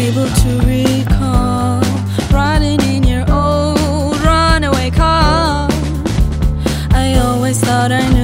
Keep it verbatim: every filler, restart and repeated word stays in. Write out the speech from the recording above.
able to recall riding in your old runaway car. I always thought I knew